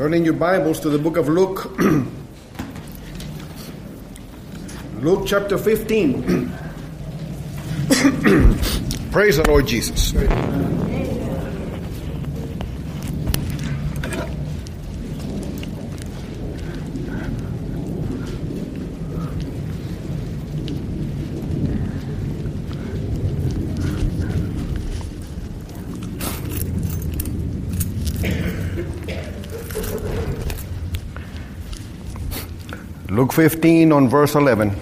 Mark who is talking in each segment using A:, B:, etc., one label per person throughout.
A: Turn in your Bibles to the book of Luke. Luke chapter 15. Praise the Lord Jesus. Luke 15 on verse 11.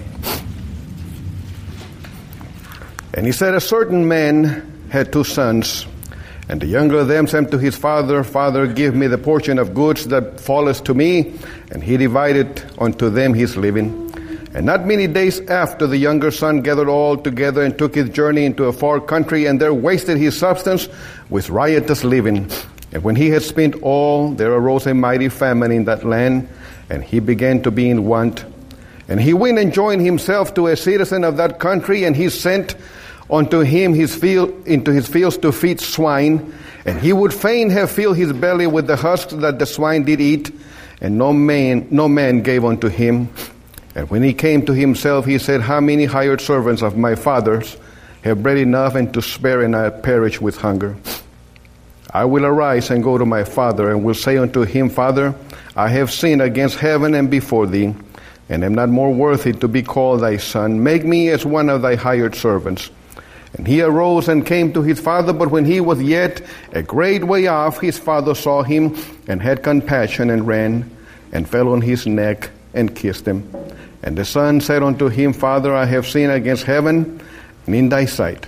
A: And he said, a certain man had two sons, and the younger of them said to his father, Father, give me the portion of goods that falleth to me. And he divided unto them his living. And not many days after, the younger son gathered all together and took his journey into a far country, and there wasted his substance with riotous living. And when he had spent all, there arose a mighty famine in that land, and he began to be in want. And he went and joined himself to a citizen of that country, and he sent unto him into his fields to feed swine. And he would fain have filled his belly with the husks that the swine did eat, and no man gave unto him. And when he came to himself, he said, how many hired servants of my father's have bread enough and to spare, and I perish with hunger? I will arise and go to my father, and will say unto him, Father, I have sinned against heaven and before thee, and am not more worthy to be called thy son. Make me as one of thy hired servants. And he arose and came to his father, but when he was yet a great way off, his father saw him, and had compassion, and ran, and fell on his neck, and kissed him. And the son said unto him, Father, I have sinned against heaven, and in thy sight,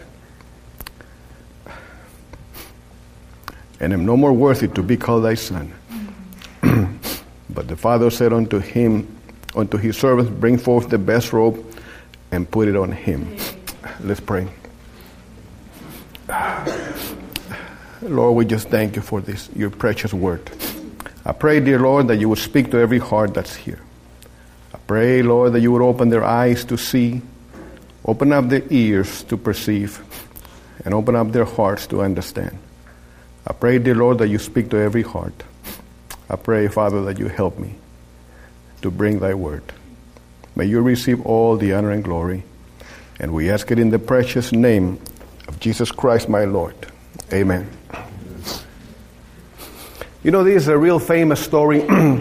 A: and am no more worthy to be called thy son. But the father said unto his servants, bring forth the best robe, and put it on him. Let's pray. Lord, we just thank you for this, your precious word. I pray, dear Lord, that you would speak to every heart that's here. I pray, Lord, that you would open their eyes to see, open up their ears to perceive, and open up their hearts to understand. I pray, dear Lord, that you speak to every heart. I pray, Father, that you help me to bring thy word. May you receive all the honor and glory. And we ask it in the precious name of Jesus Christ, my Lord. Amen. You know, this is a real famous story. I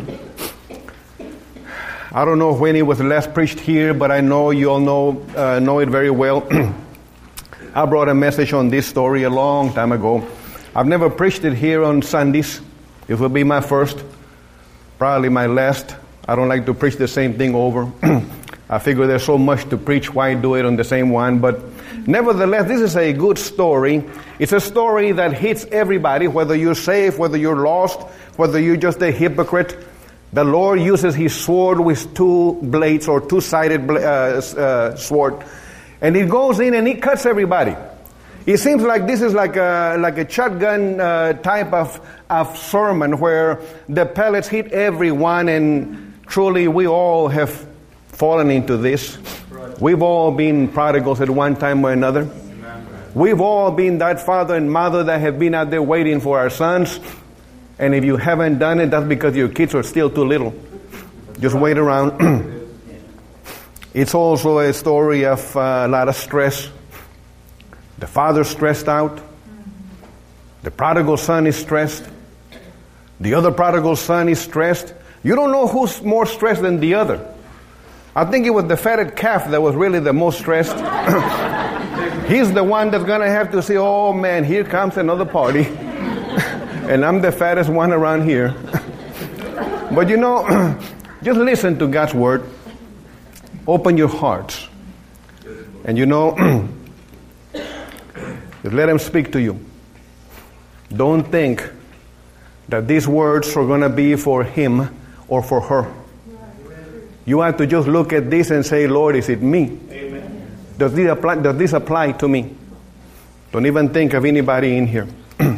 A: don't know when it was last preached here, but I know you all know it very well. I brought a message on this story a long time ago. I've never preached it here on Sundays. It will be my first, probably my last. I don't like to preach the same thing over. I figure there's so much to preach, why do it on the same one? But nevertheless, this is a good story. It's a story that hits everybody, whether you're saved, whether you're lost, whether you're just a hypocrite. The Lord uses his sword with two blades, or two-sided sword. And it goes in and it cuts everybody. It seems like this is like a shotgun type of sermon where the pellets hit everyone, and truly we all have fallen into this. We've all been prodigals at one time or another. We've all been that father and mother that have been out there waiting for our sons. And if you haven't done it, that's because your kids are still too little. Just wait around. It's also a story of a lot of stress. The father's stressed out. The prodigal son is stressed. The other prodigal son is stressed. You don't know who's more stressed than the other. I think it was the fatted calf that was really the most stressed. He's the one that's going to have to say, oh man, here comes another party. And I'm the fattest one around here. But you know, just listen to God's word. Open your hearts. And you know, just let him speak to you. Don't think that these words are going to be for him or for her. You have to just look at this and say, Lord, is it me? Amen. Does this apply to me? Don't even think of anybody in here.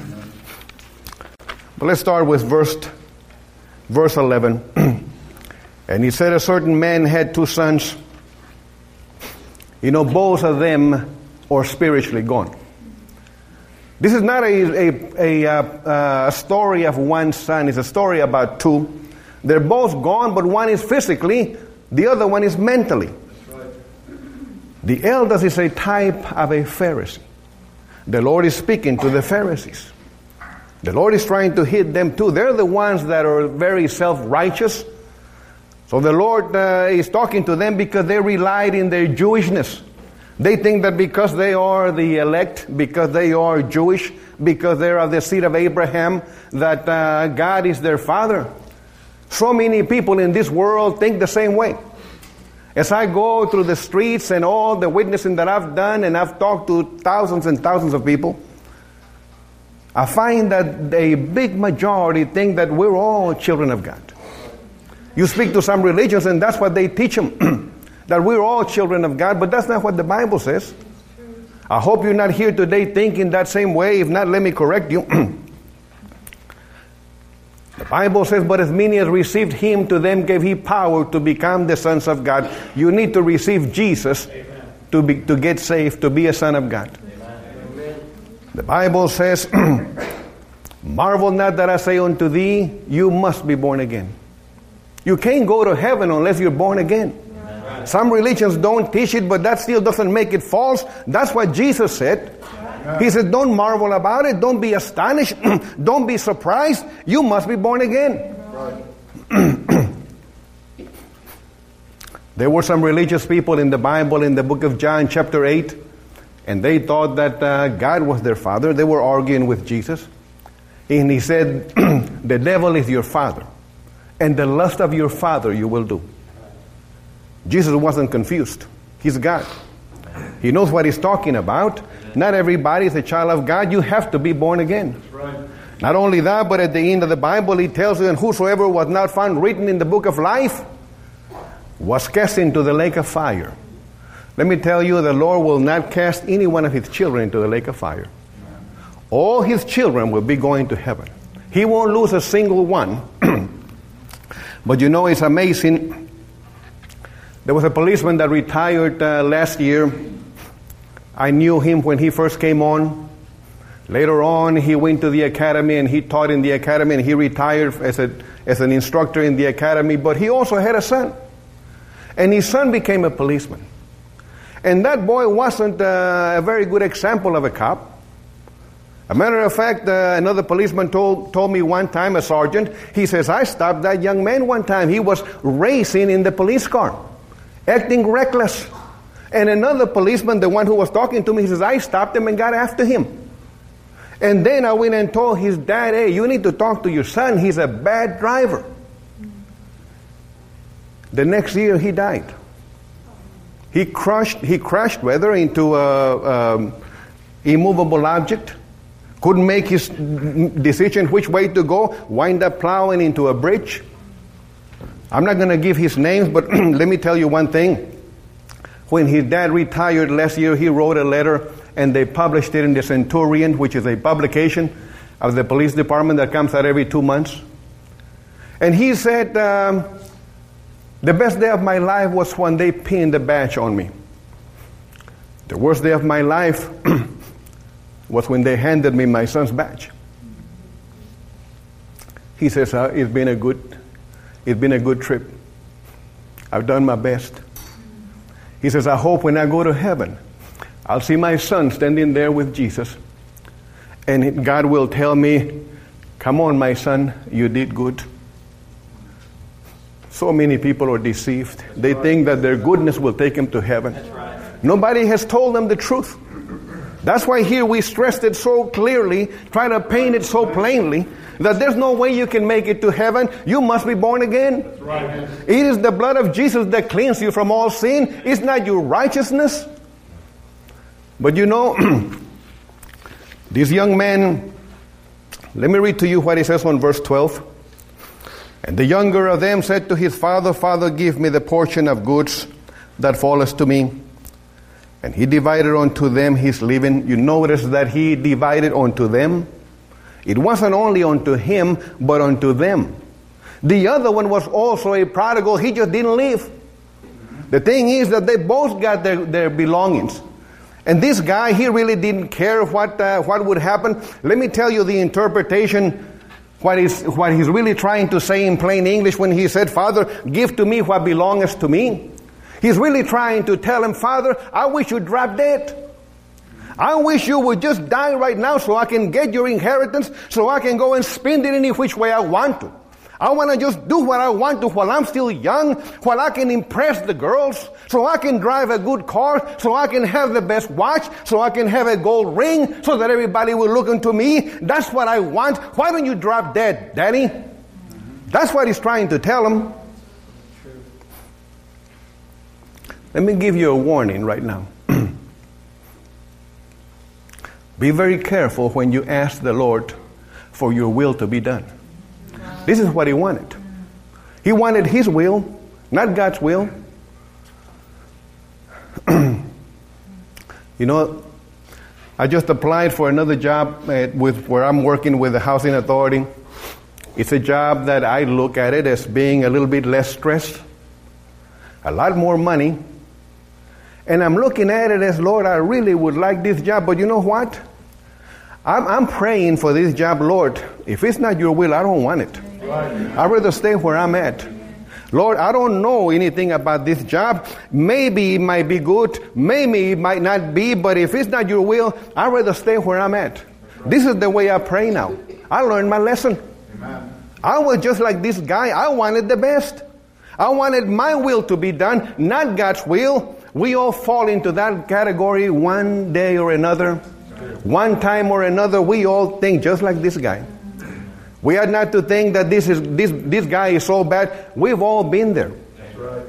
A: But let's start with verse 11. And he said, a certain man had two sons. You know, both of them are spiritually gone. This is not a story of one son. It's a story about two. They're both gone, but one is physically, the other one is mentally. The eldest is a type of a Pharisee. The Lord is speaking to the Pharisees. The Lord is trying to hit them too. They're the ones that are very self-righteous. So the Lord is talking to them because they relied in their Jewishness. They think that because they are the elect, because they are Jewish, because they are of the seed of Abraham, that God is their father. So many people in this world think the same way. As I go through the streets and all the witnessing that I've done, and I've talked to thousands and thousands of people, I find that a big majority think that we're all children of God. You speak to some religions and that's what they teach them, that we're all children of God, but that's not what the Bible says. I hope you're not here today thinking that same way. If not, let me correct you. The Bible says, but as many as received him, to them gave he power to become the sons of God. You need to receive Jesus to get saved, to be a son of God. Amen. The Bible says, marvel not that I say unto thee, you must be born again. You can't go to heaven unless you're born again. Amen. Some religions don't teach it, but that still doesn't make it false. That's what Jesus said. He said, don't marvel about it. Don't be astonished. Don't be surprised. You must be born again. Right. There were some religious people in the Bible, in the book of John chapter 8, and they thought that God was their father. They were arguing with Jesus. And he said, the devil is your father, and the lust of your father you will do. Jesus wasn't confused. He's God. He knows what he's talking about. Not everybody is a child of God. You have to be born again. That's right. Not only that, but at the end of the Bible, he tells you, and whosoever was not found written in the book of life was cast into the lake of fire. Let me tell you, the Lord will not cast any one of his children into the lake of fire. All his children will be going to heaven. He won't lose a single one. But you know, it's amazing. There was a policeman that retired last year. I knew him when he first came on. Later on, he went to the academy and he taught in the academy, and he retired as an instructor in the academy. But he also had a son. And his son became a policeman. And that boy wasn't a very good example of a cop. A matter of fact, another policeman told me one time, a sergeant, he says, I stopped that young man one time. He was racing in the police car, acting reckless. And another policeman, the one who was talking to me, he says, I stopped him and got after him. And then I went and told his dad, hey, you need to talk to your son. He's a bad driver. The next year he died. He crashed into a immovable object. Couldn't make his decision which way to go. Wind up plowing into a bridge. I'm not going to give his names, but let me tell you one thing. When his dad retired last year, he wrote a letter and they published it in the Centurion, which is a publication of the police department that comes out every 2 months. And he said, the best day of my life was when they pinned the badge on me. The worst day of my life was when they handed me my son's badge. He says, it's been a good trip. I've done my best. He says, I hope when I go to heaven, I'll see my son standing there with Jesus. And God will tell me, come on, my son, you did good. So many people are deceived. They think that their goodness will take them to heaven. Nobody has told them the truth. That's why here we stressed it so clearly, try to paint it so plainly, that there's no way you can make it to heaven. You must be born again. That's right. It is the blood of Jesus that cleans you from all sin. It's not your righteousness. But you know, this young man, let me read to you what he says on verse 12. And the younger of them said to his father, Father, give me the portion of goods that falleth to me. And he divided unto them his living. You notice that he divided unto them. It wasn't only unto him, but unto them. The other one was also a prodigal. He just didn't leave. The thing is that they both got their belongings. And this guy, he really didn't care what would happen. Let me tell you the interpretation, what he's really trying to say in plain English when he said, Father, give to me what belongs to me. He's really trying to tell him, Father, I wish you'd drop dead. I wish you would just die right now so I can get your inheritance, so I can go and spend it any which way I want to. I want to just do what I want to while I'm still young, while I can impress the girls, so I can drive a good car, so I can have the best watch, so I can have a gold ring, so that everybody will look into me. That's what I want. Why don't you drop dead, Daddy? That's what he's trying to tell him. Let me give you a warning right now. Be very careful when you ask the Lord for your will to be done. This is what he wanted. He wanted his will, not God's will. You know, I just applied for another job where I'm working with the housing authority. It's a job that I look at it as being a little bit less stress, a lot more money. And I'm looking at it as, Lord, I really would like this job, but you know what? I'm praying for this job, Lord. If it's not your will, I don't want it. I'd rather stay where I'm at. Lord, I don't know anything about this job. Maybe it might be good. Maybe it might not be. But if it's not your will, I'd rather stay where I'm at. This is the way I pray now. I learned my lesson. I was just like this guy. I wanted the best. I wanted my will to be done, not God's will. We all fall into that category one day or another. One time or another, we all think just like this guy. We are not to think that this guy is so bad. We've all been there. That's right.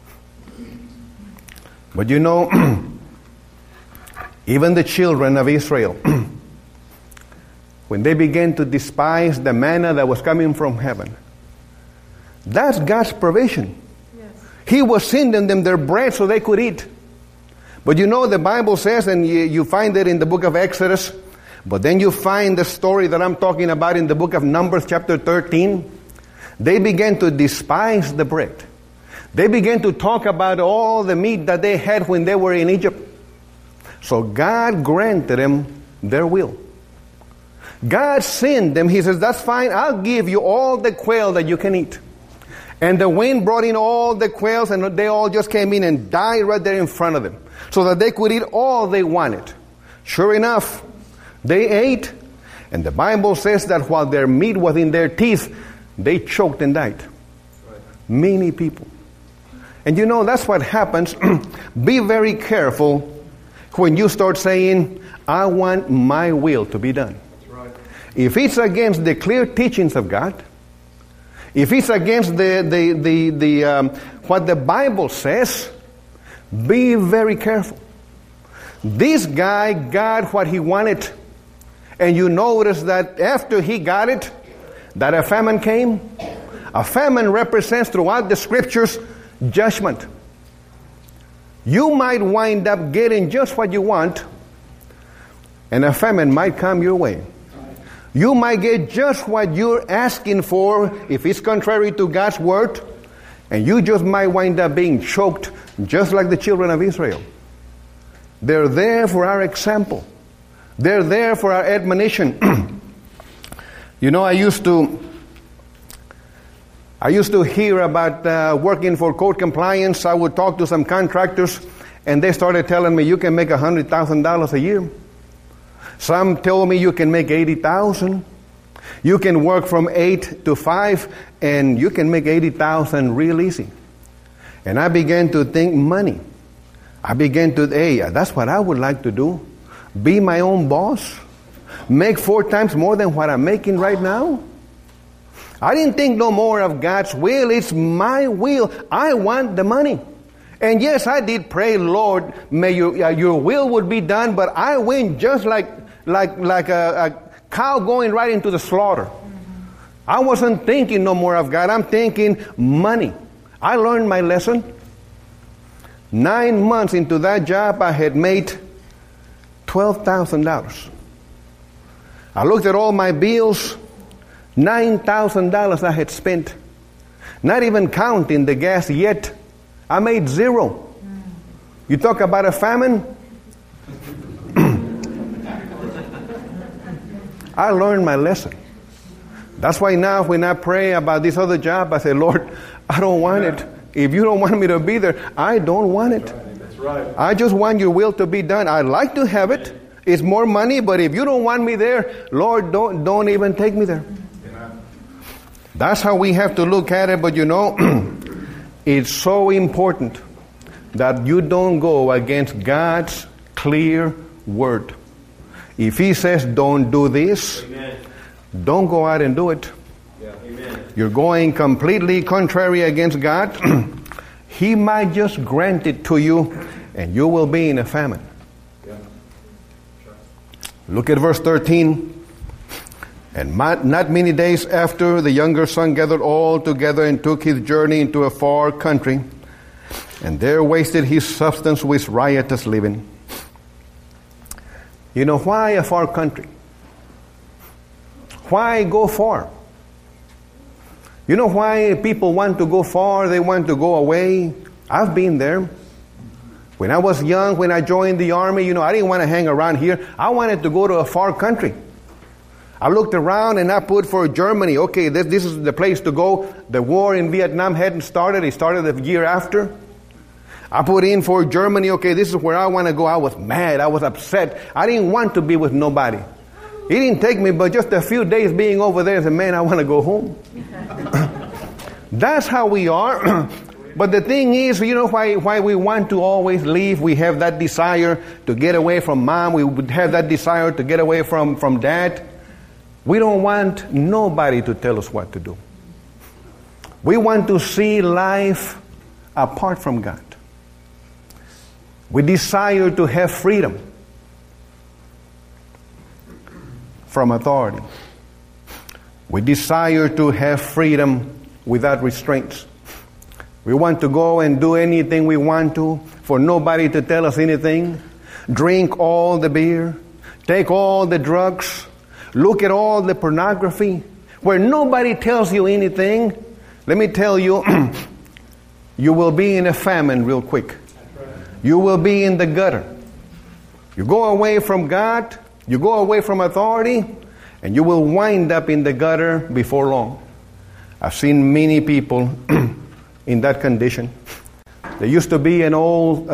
A: But you know, even the children of Israel, when they began to despise the manna that was coming from heaven, that's God's provision. Yes. He was sending them their bread so they could eat. But you know, the Bible says, and you find it in the book of Exodus, but then you find the story that I'm talking about in the book of Numbers chapter 13. They began to despise the bread. They began to talk about all the meat that they had when they were in Egypt. So God granted them their will. God sent them. He says, that's fine. I'll give you all the quail that you can eat. And the wind brought in all the quails, and they all just came in and died right there in front of them, so that they could eat all they wanted. Sure enough, they ate, and the Bible says that while their meat was in their teeth, they choked and died. Right. Many people. And you know, that's what happens. Be very careful when you start saying, I want my will to be done. That's right. If it's against the clear teachings of God, if it's against what the Bible says, be very careful. This guy got what he wanted. And you notice that after he got it, that a famine came. A famine represents throughout the scriptures judgment. You might wind up getting just what you want, and a famine might come your way. You might get just what you're asking for if it's contrary to God's word, and you just might wind up being choked just like the children of Israel. They're there for our example. They're there for our admonition. You know, I used to hear about working for code compliance. I would talk to some contractors, and they started telling me, you can make $100,000 a year. Some told me you can make $80,000. You can work from 8 to 5, and you can make $80,000 real easy. And I began to think money. I began to, that's what I would like to do. Be my own boss. Make 4 times more than what I'm making right now. I didn't think no more of God's will. It's my will. I want the money. And yes, I did pray, Lord, may your will would be done, but I went just like a cow going right into the slaughter. I wasn't thinking no more of God. I'm thinking money. I learned my lesson. 9 months into that job, I had made $12,000. I looked at all my bills. $9,000 I had spent. Not even counting the gas yet. I made $0. You talk about a famine? I learned my lesson. That's why now when I pray about this other job, I say, Lord, I don't want it. If you don't want me to be there, I don't want it.
B: That's right.
A: I just want your will to be done. I'd like to have it. It's more money, but if you don't want me there, Lord, don't even take me there.
B: Amen.
A: That's how we have to look at it. But you know, it's so important that you don't go against God's clear word. If He says don't do this,
B: Amen.
A: don't go out and do it.
B: Yeah. Amen.
A: You're going completely contrary against God. He might just grant it to you, and you will be in a famine.
B: Yeah.
A: Look at verse 13. And not many days after, the younger son gathered all together and took his journey into a far country, and there wasted his substance with riotous living. You know, why a far country? Why go far? You know why people want to go far? They want to go away. I've been there. When I was young, when I joined the army, you know, I didn't want to hang around here. I wanted to go to a far country. I looked around and I put for Germany. Okay, this is the place to go. The war in Vietnam hadn't started. It started the year after. I put in for Germany. Okay, this is where I want to go. I was mad. I was upset. I didn't want to be with nobody. He didn't take me, but just a few days being over there, I said, man, I want to go home. That's how we are. But the thing is, you know why we want to always leave? We have that desire to get away from mom. We would have that desire to get away from dad. We don't want nobody to tell us what to do. We want to see life apart from God. We desire to have freedom from authority. We desire to have freedom without restraints. We want to go and do anything we want to, for nobody to tell us anything. Drink all the beer, take all the drugs, look at all the pornography, where nobody tells you anything. Let me tell you, you will be in a famine real quick. You will be in the gutter. You go away from God, you go away from authority, and you will wind up in the gutter before long. I've seen many people in that condition. There used to be an old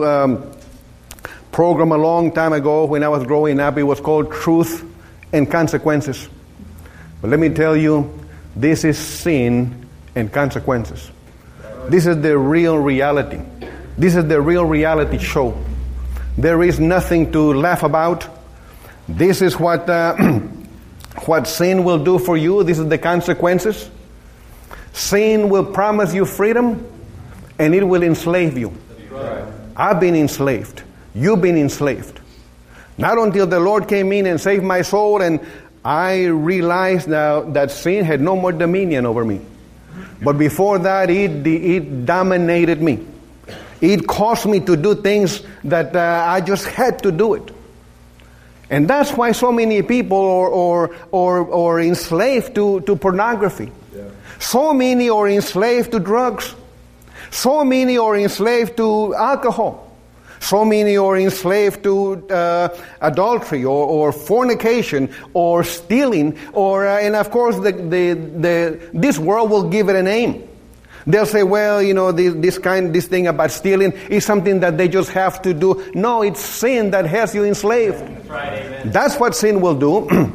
A: program a long time ago when I was growing up. It was called Truth and Consequences. But let me tell you, this is sin and consequences. This is the real reality. This is the real reality show. There is nothing to laugh about. This is what sin will do for you. This is the consequences. Sin will promise you freedom, and it will enslave you.
B: Right.
A: I've been enslaved. You've been enslaved. Not until the Lord came in and saved my soul, and I realized now that sin had no more dominion over me. But before that, it dominated me. It caused me to do things that I just had to do it. And that's why so many people are enslaved to pornography.
B: Yeah.
A: So many are enslaved to drugs. So many are enslaved to alcohol. So many are enslaved to adultery or fornication or stealing and of course this world will give it a name. They'll say, well, you know, this thing about stealing is something that they just have to do. No, it's sin that has you enslaved.
B: That's right, amen.
A: That's what sin will do.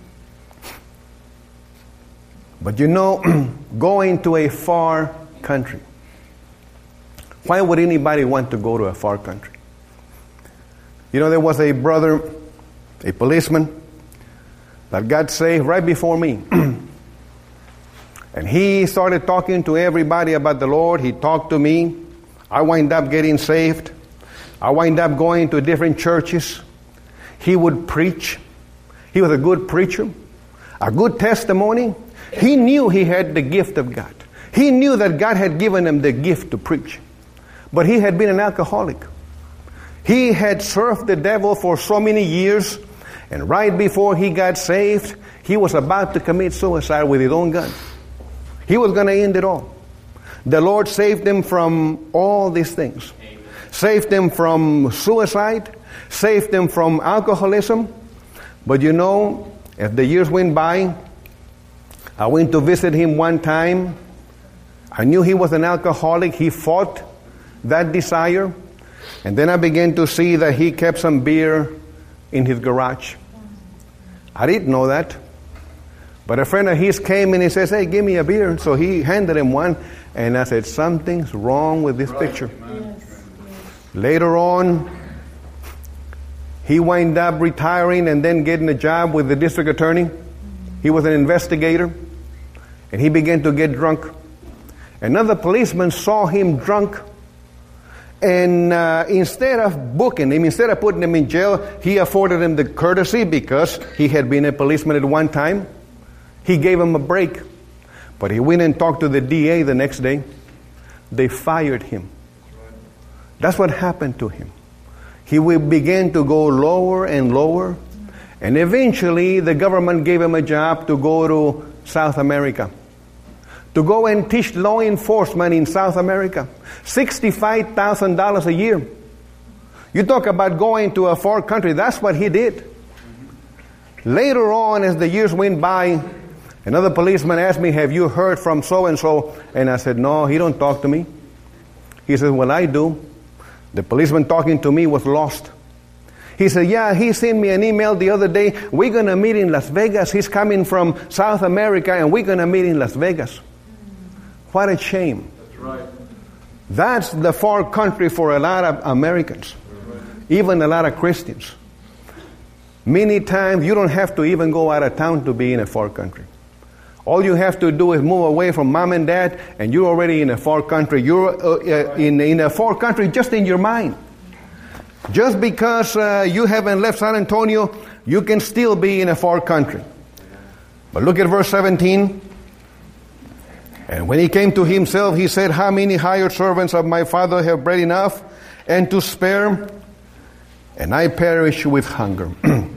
A: But you know, going to a far country. Why would anybody want to go to a far country? You know, there was a brother, a policeman, that got saved right before me. And he started talking to everybody about the Lord. He talked to me. I wind up getting saved. I wind up going to different churches. He would preach. He was a good preacher, a good testimony. He knew he had the gift of God. He knew that God had given him the gift to preach. But he had been an alcoholic. He had served the devil for so many years, and right before he got saved, he was about to commit suicide with his own gun. He was going to end it all. The Lord saved him from all these things. Amen. Saved him from suicide, saved him from alcoholism. But you know, As the years went by, I went to visit him one time. I knew he was an alcoholic. He fought that desire. And then I began to see that he kept some beer in his garage. I didn't know that. But a friend of his came and he says, hey, give me a beer. So he handed him one. And I said, something's wrong with this picture.
C: Yes.
A: Later on, he wound up retiring and then getting a job with the district attorney. He was an investigator. And he began to get drunk. Another policeman saw him drunk. And instead of booking him, instead of putting him in jail, he afforded him the courtesy because he had been a policeman at one time. He gave him a break. But he went and talked to the DA the next day. They fired him. That's what happened to him. He began to go lower and lower. And eventually the government gave him a job to go to South America, to go and teach law enforcement in South America. $65,000 a year. You talk about going to a foreign country, that's what he did. Later on, as the years went by, another policeman asked me, have you heard from so-and-so? And I said, no, he don't talk to me. He said, well, I do. The policeman talking to me was lost. He said, yeah, he sent me an email the other day. We're going to meet in Las Vegas. He's coming from South America, and we're going to meet in Las Vegas. What a shame.
B: That's right.
A: That's the far country for a lot of Americans, even a lot of Christians. Many times you don't have to even go out of town to be in a far country. All you have to do is move away from mom and dad, and you're already in a far country. You're in a far country just in your mind. Just because you haven't left San Antonio, you can still be in a far country. But look at verse 17. And when he came to himself, he said, how many hired servants of my father have bread enough and to spare? And I perish with hunger.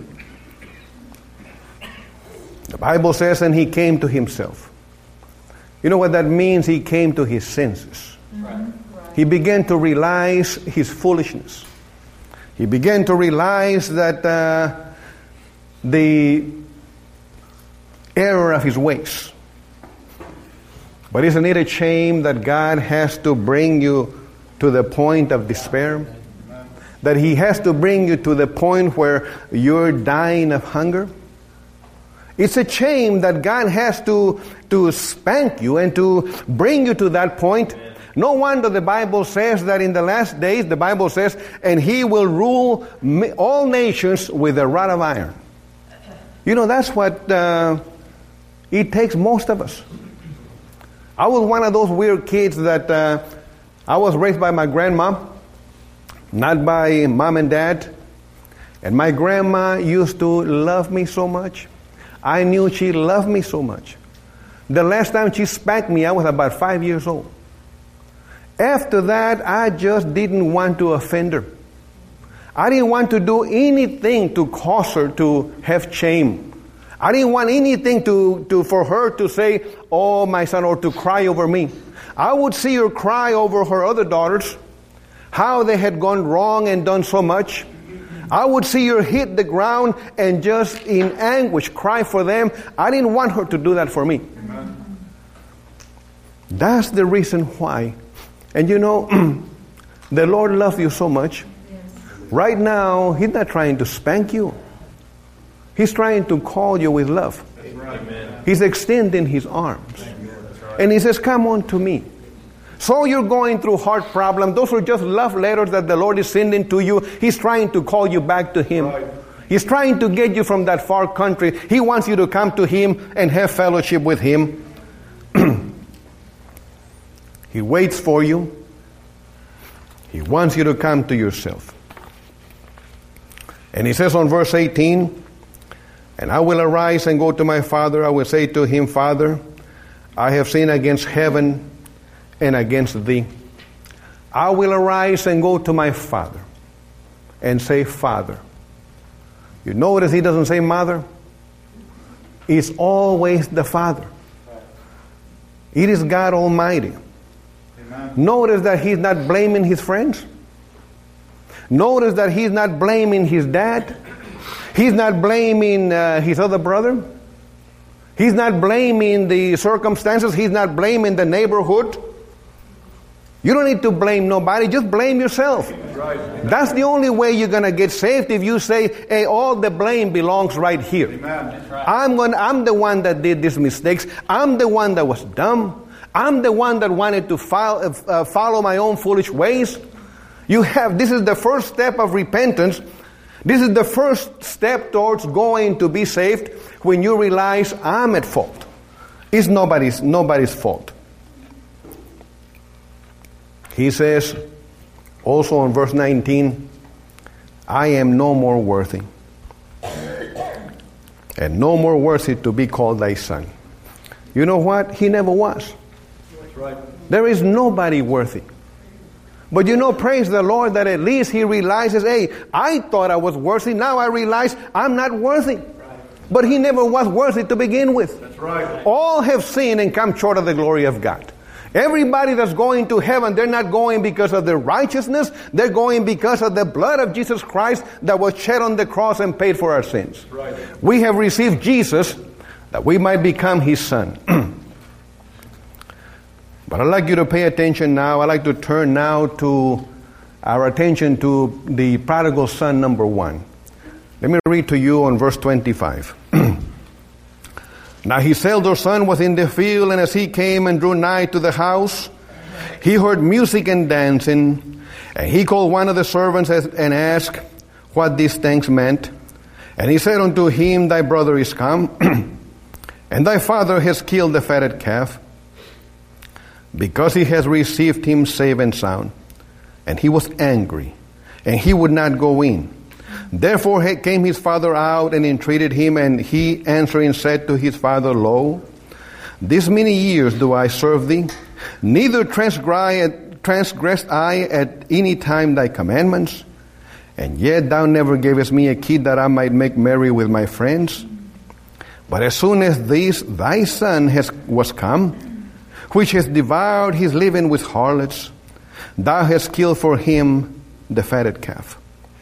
A: The Bible says, and he came to himself. You know what that means? He came to his senses.
C: Right.
A: He began to realize his foolishness. He began to realize that the error of his ways. But isn't it a shame that God has to bring you to the point of despair? That he has to bring you to the point where you're dying of hunger? It's a shame that God has to spank you and to bring you to that point. No wonder the Bible says that in the last days, the Bible says, and he will rule all nations with a rod of iron. You know, that's what it takes most of us. I was one of those weird kids that I was raised by my grandma, not by mom and dad. And my grandma used to love me so much. I knew she loved me so much. The last time she spanked me, I was about 5 years old. After that, I just didn't want to offend her. I didn't want to do anything to cause her to have shame. I didn't want anything for her to say, oh, my son, or to cry over me. I would see her cry over her other daughters, how they had gone wrong and done so much. I would see her hit the ground and just in anguish cry for them. I didn't want her to do that for me.
B: Amen.
A: That's the reason why. And you know, the Lord loves you so much. Right now, He's not trying to spank you. He's trying to call you with love.
B: Amen.
A: He's extending His arms. And He says, come on to me. So you're going through hard problems. Those are just love letters that the Lord is sending to you. He's trying to call you back to Him.
B: Right.
A: He's trying to get you from that far country. He wants you to come to Him and have fellowship with Him. He waits for you. He wants you to come to yourself. And He says on verse 18, and I will arise and go to my father. I will say to him, Father, I have sinned against heaven and against thee. I will arise and go to my father and say, Father. You notice he doesn't say mother. It's always the Father. It is God Almighty.
B: Amen.
A: Notice that he's not blaming his friends. Notice that he's not blaming his dad. He's not blaming his other brother. He's not blaming the circumstances. He's not blaming the neighborhood. You don't need to blame nobody. Just blame yourself. That's the only way you're going to get saved, if you say, hey, all the blame belongs right here. I'm the one that did these mistakes. I'm the one that was dumb. I'm the one that wanted to follow my own foolish ways. This is the first step of repentance. This is the first step towards going to be saved, when you realize I'm at fault. It's nobody's fault. He says, also in verse 19, I am no more worthy, and no more worthy to be called thy son. You know what? He never was.
B: That's right.
A: There is nobody worthy. But praise the Lord that at least he realizes, hey, I thought I was worthy. Now I realize I'm not worthy. But he never was worthy to begin with.
B: That's right.
A: All have sinned and come short of the glory of God. Everybody that's going to heaven, they're not going because of their righteousness. They're going because of the blood of Jesus Christ that was shed on the cross and paid for our sins.
B: Right.
A: We have received Jesus that we might become his son. But I'd like you to pay attention now. I'd like to turn now to our attention to the prodigal son number 1. Let me read to you on verse 25. Now his elder son was in the field, and as he came and drew nigh to the house, he heard music and dancing. And he called one of the servants and asked what these things meant. And he said unto him, thy brother is come, and thy father has killed the fatted calf, because he has received him safe and sound. And he was angry, and he would not go in. Therefore came his father out and entreated him, and he answering said to his father, Lo, these many years do I serve thee, neither transgressed I at any time thy commandments, and yet thou never gavest me a kid that I might make merry with my friends. But as soon as this thy son was come, which has devoured his living with harlots, thou hast killed for him the fatted calf.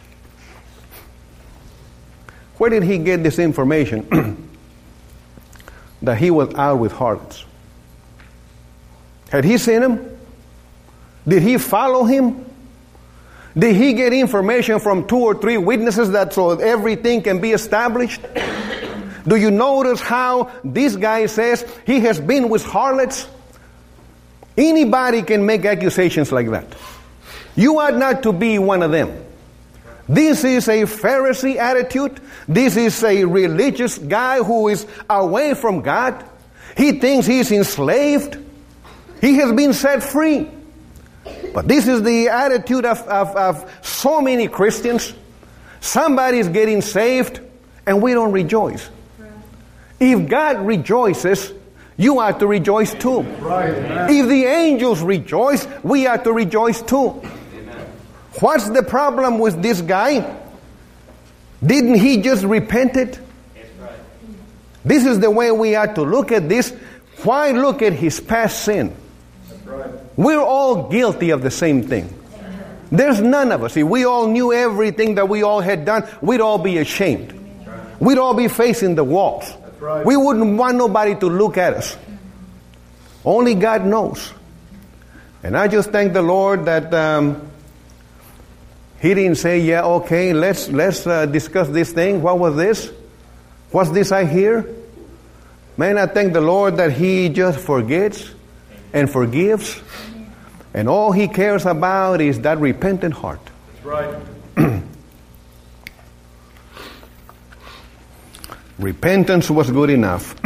A: Where did he get this information that he was out with harlots? Had he seen him? Did he follow him? Did he get information from 2 or 3 witnesses so everything can be established? Do you notice how this guy says he has been with harlots? Anybody can make accusations like that. You ought not to be one of them. This is a Pharisee attitude. This is a religious guy who is away from God. He thinks he's enslaved. He has been set free. But this is the attitude of so many Christians. Somebody is getting saved and we don't rejoice. If God rejoices, you ought to rejoice too.
B: Right.
A: If the angels rejoice, we ought to rejoice too. What's the problem with this guy? Didn't he just repent it? This is the way we ought to look at this. Why look at his past sin? We're all guilty of the same thing. There's none of us. If we all knew everything that we all had done, we'd all be ashamed. We'd all be facing the walls. We wouldn't want nobody to look at us. Only God knows. And I just thank the Lord that he didn't say, yeah, okay, let's discuss this thing. What was this? What's this I hear? Man, I thank the Lord that he just forgets and forgives. And all he cares about is that repentant heart.
B: That's right.
A: Repentance was good enough.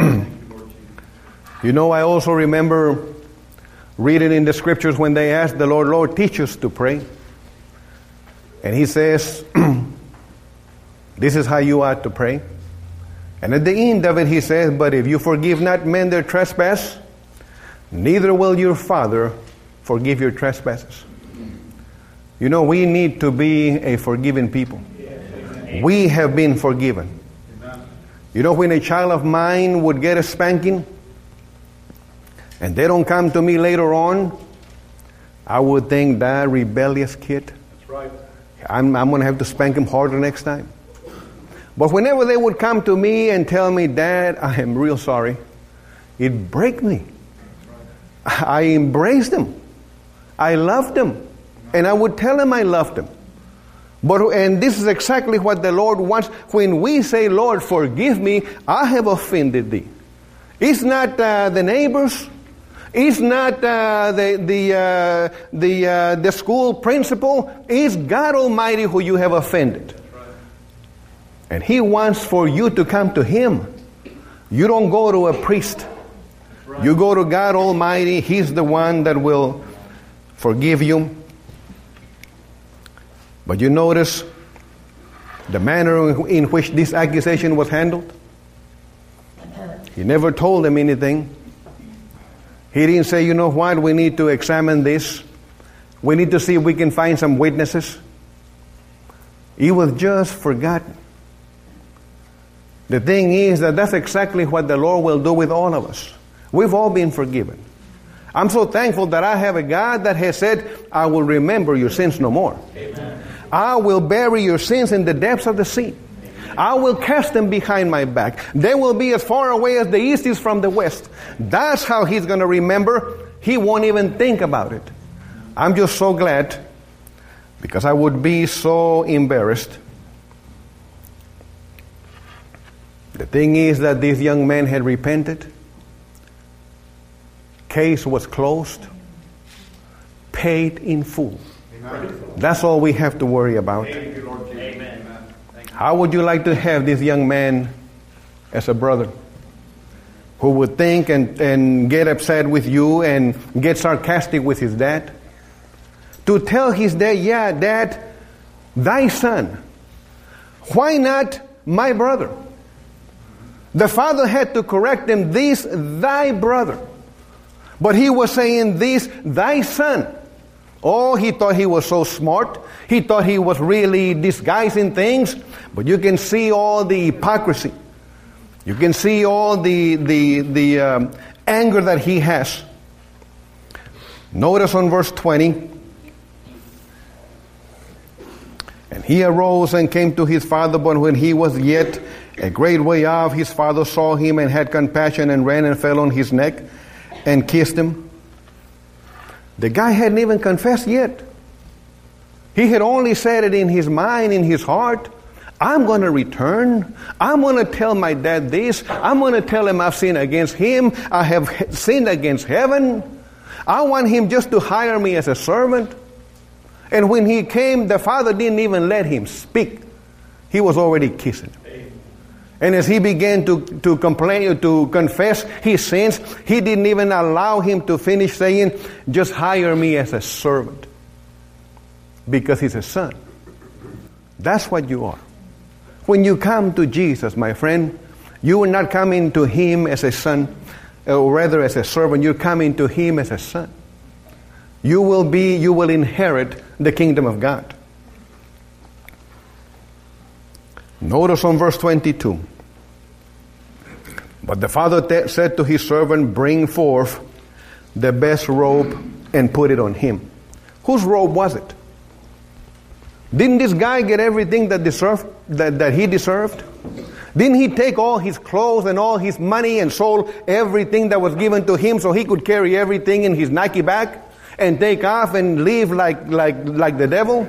A: I also remember reading in the scriptures when they asked the Lord, Lord, teach us to pray. And he says, this is how you ought to pray. And at the end of it he says, but if you forgive not men their trespass, neither will your Father forgive your trespasses. We need to be a forgiving people. We have been forgiven. When a child of mine would get a spanking and they don't come to me later on, I would think that rebellious kid.
B: That's right.
A: I'm going to have to spank him harder next time. But whenever they would come to me and tell me, Dad, I am real sorry, it breaks me. I embraced them. I loved them. And I would tell them I loved them. And this is exactly what the Lord wants. When we say, Lord, forgive me, I have offended thee. It's not the neighbors. It's not the school principal. It's God Almighty who you have offended. And He wants for you to come to Him. You don't go to a priest. You go to God Almighty. He's the one that will forgive you. But you notice the manner in which this accusation was handled? He never told them anything. He didn't say, you know what, we need to examine this. We need to see if we can find some witnesses. He was just forgotten. The thing is that that's exactly what the Lord will do with all of us. We've all been forgiven. I'm so thankful that I have a God that has said, I will remember your sins no more. Amen. I will bury your sins in the depths of the sea. I will cast them behind my back. They will be as far away as the east is from the west. That's how He's going to remember. He won't even think about it. I'm just so glad, because I would be so embarrassed. The thing is that this young man had repented. Case was closed. Paid in full. Amen. That's all we have to worry about.
B: Thank you, Lord Jesus. Amen.
A: How would you like to have this young man as a brother who would think and get upset with you and get sarcastic with his dad? To tell his dad, yeah, Dad, thy son. Why not my brother? The father had to correct him, this thy brother. But he was saying, this thy son. Oh, he thought he was so smart. He thought he was really disguising things. But you can see all the hypocrisy. You can see all the anger that he has. Notice on verse 20. And he arose and came to his father, but when he was yet a great way off, his father saw him and had compassion and ran and fell on his neck and kissed him. The guy hadn't even confessed yet. He had only said it in his mind, in his heart. I'm going to return. I'm going to tell my dad this. I'm going to tell him I've sinned against him. I have sinned against heaven. I want him just to hire me as a servant. And when he came, the father didn't even let him speak. He was already kissing him. And as he began to complain, to confess his sins, he didn't even allow him to finish saying, just hire me as a servant. Because he's a son. That's what you are. When you come to Jesus, my friend, you are not coming to Him as a son, or rather as a servant. You're coming to Him as a son. You will inherit the kingdom of God. Notice on verse 22. But the father said to his servant, bring forth the best robe and put it on him. Whose robe was it? Didn't this guy get everything that he deserved? Didn't he take all his clothes and all his money and sold everything that was given to him so he could carry everything in his Nike bag and take off and live like the devil?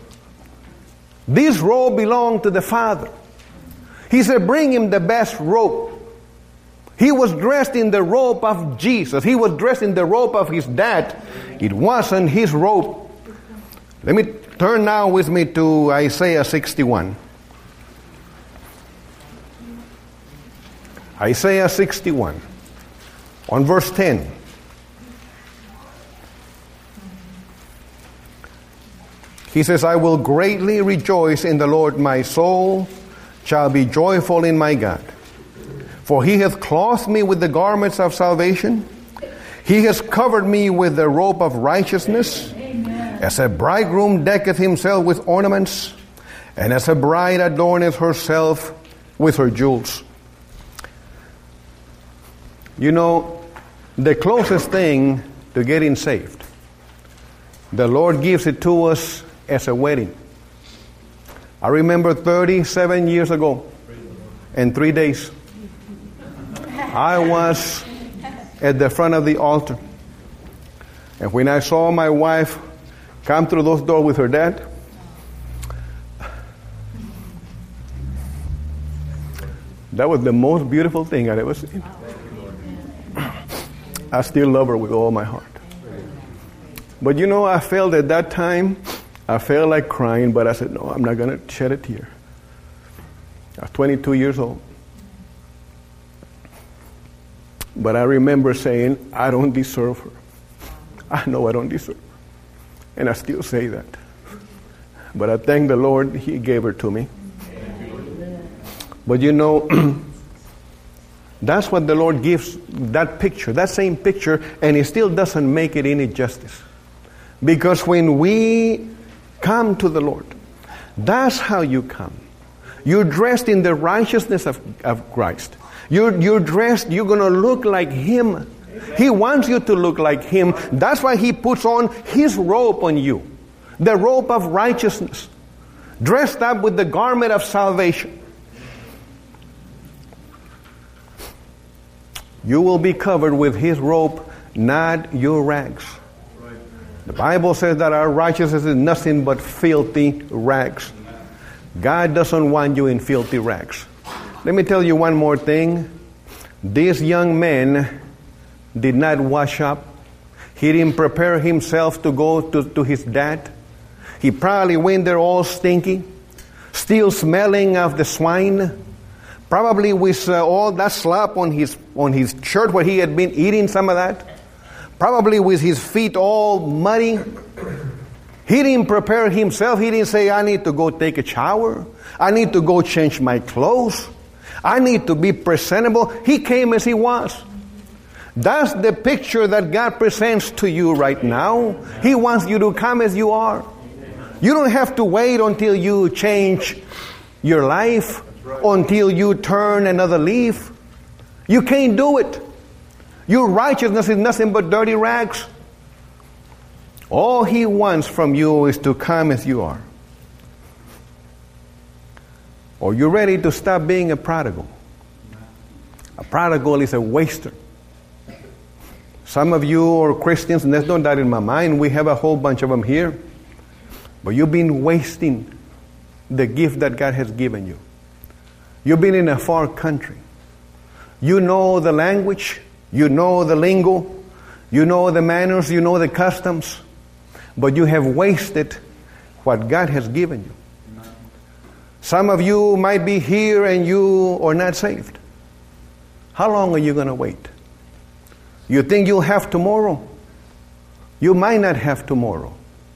A: This robe belonged to the father. He said, bring him the best robe. He was dressed in the robe of Jesus. He was dressed in the robe of his dad. It wasn't his robe. Let me turn now with me to Isaiah 61. Isaiah 61, on verse 10. He says, I will greatly rejoice in the Lord. My soul shall be joyful in my God. For He hath clothed me with the garments of salvation. He has covered me with the robe of righteousness. Amen. As a bridegroom decketh himself with ornaments, and as a bride adorneth herself with her jewels. You know, the closest thing to getting saved, the Lord gives it to us as a wedding. I remember 37 years ago, and 3 days. I was at the front of the altar. And when I saw my wife come through those doors with her dad, that was the most beautiful thing I'd ever seen. I still love her with all my heart. But you know, I felt at that time, I felt like crying, but I said, no, I'm not going to shed a tear. I was 22 years old. But I remember saying, I don't deserve her. I know I don't deserve her. And I still say that. But I thank the Lord, He gave her to me. But you know, that's what the Lord gives, that picture, that same picture, and He still doesn't make it any justice. Because when we come to the Lord, that's how you come. You're dressed in the righteousness of Christ. You're dressed, you're going to look like Him. He wants you to look like Him. That's why He puts on His robe on you. The robe of righteousness. Dressed up with the garment of salvation. You will be covered with His robe, not your rags. The Bible says that our righteousness is nothing but filthy rags. God doesn't want you in filthy rags. Let me tell you one more thing. This young man did not wash up. He didn't prepare himself to go to his dad. He probably went there all stinky, still smelling of the swine. Probably with all that slop on his shirt where he had been eating some of that. Probably with his feet all muddy. He didn't prepare himself. He didn't say, I need to go take a shower. I need to go change my clothes. I need to be presentable. He came as he was. That's the picture that God presents to you right now. He wants you to come as you are. You don't have to wait until you change your life, until you turn another leaf. You can't do it. Your righteousness is nothing but dirty rags. All He wants from you is to come as you are. Or you're ready to stop being a prodigal. A prodigal is a waster. Some of you are Christians, and there's no doubt in my mind, we have a whole bunch of them here. But you've been wasting the gift that God has given you. You've been in a far country. You know the language. You know the lingo. You know the manners. You know the customs. But you have wasted what God has given you. Some of you might be here and you are not saved. How long are you going to wait? You think you'll have tomorrow? You might not have tomorrow.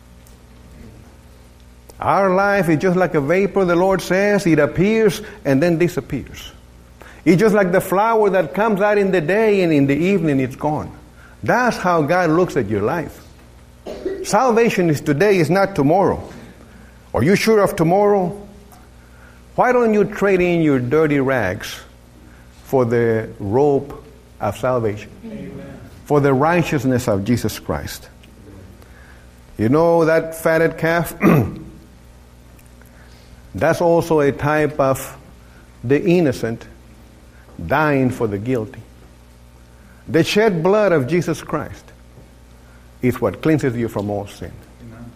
A: Our life is just like a vapor, the Lord says. It appears and then disappears. It's just like the flower that comes out in the day and in the evening it's gone. That's how God looks at your life. Salvation is today, is not tomorrow. Are you sure of tomorrow? Why don't you trade in your dirty rags for the robe of salvation? Amen. For the righteousness of Jesus Christ. You know that fatted calf? That's also a type of the innocent dying for the guilty. The shed blood of Jesus Christ is what cleanses you from all sin. Amen.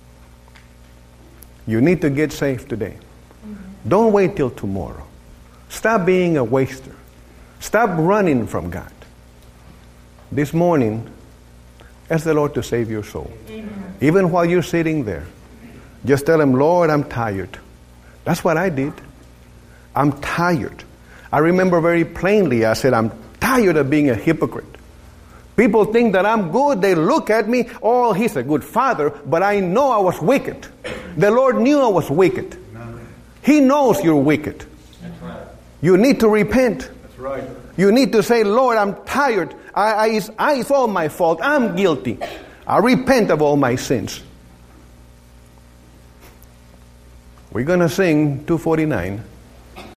A: You need to get saved today. Don't wait till tomorrow. Stop being a waster. Stop running from God. This morning, ask the Lord to save your soul. Amen. Even while you're sitting there, just tell Him, Lord, I'm tired. That's what I did. I'm tired. I remember very plainly, I said, I'm tired of being a hypocrite. People think that I'm good. They look at me, oh, he's a good father, but I know I was wicked. The Lord knew I was wicked. He knows you're wicked. That's right. You need to repent. That's right. You need to say, Lord, I'm tired. It's all my fault. I'm guilty. I repent of all my sins. We're going to sing 249.